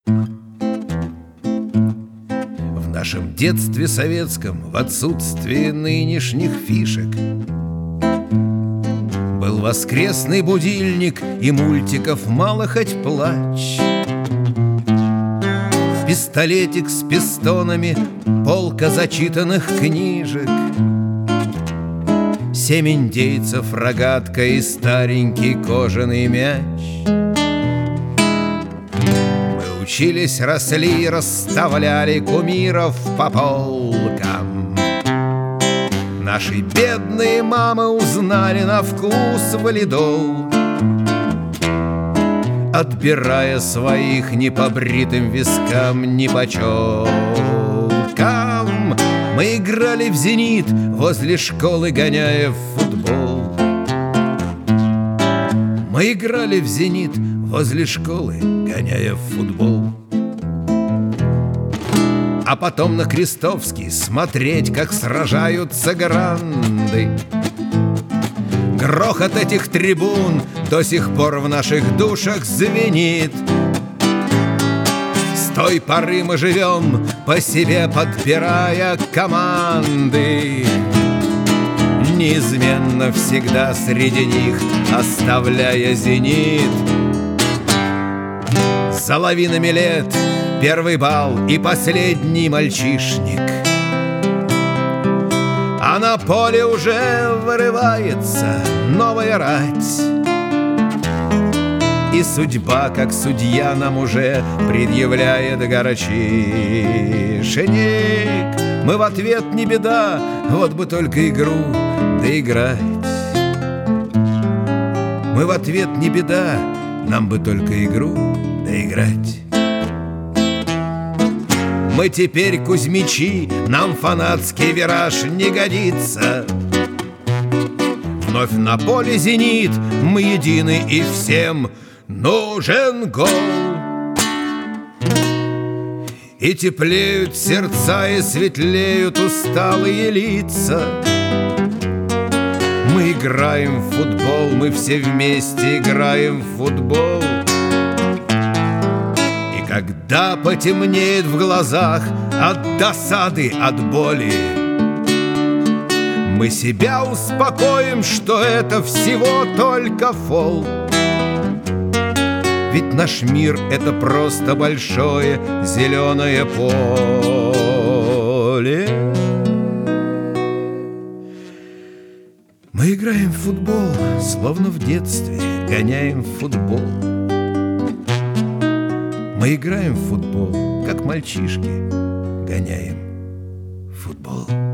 В нашем детстве советском, в отсутствии нынешних фишек, был воскресный будильник и мультиков мало хоть плачь. Пистолетик с пистонами, полка зачитанных книжек, 7 индейцев, рогатка и старенький кожаный мяч. Мы учились, росли и расставляли кумиров по полкам. Наши бедные мамы узнали на вкус валидол, отбирая своих непобритым вискам нипочем. Мы играли в «Зенит» возле школы, гоняя в футбол. Мы играли в «Зенит» возле школы, гоняя в футбол. А потом на Крестовский смотреть, как сражаются гранды. Грохот этих трибун до сих пор в наших душах звенит. С той поры мы живем, по себе подбирая команды, неизменно всегда среди них оставляя «Зенит». За лавинами лет первый бал и последний мальчишник, а на поле уже вырывается новая рать. И судьба, как судья, нам уже предъявляет горчишник. Мы в ответ не беда, вот бы только игру доиграть. Мы в ответ не беда, нам бы только игру доиграть. Мы теперь кузьмичи, нам фанатский вираж не годится. Вновь на поле «Зенит», мы едины и всем нужен гол. И теплеют сердца, и светлеют усталые лица. Мы играем в футбол, мы все вместе играем в футбол. И когда потемнеет в глазах от досады, от боли, мы себя успокоим, что это всего только фол. Ведь наш мир — это просто большое зеленое поле. Мы играем в футбол, словно в детстве гоняем в футбол. Мы играем в футбол, как мальчишки, гоняем в футбол.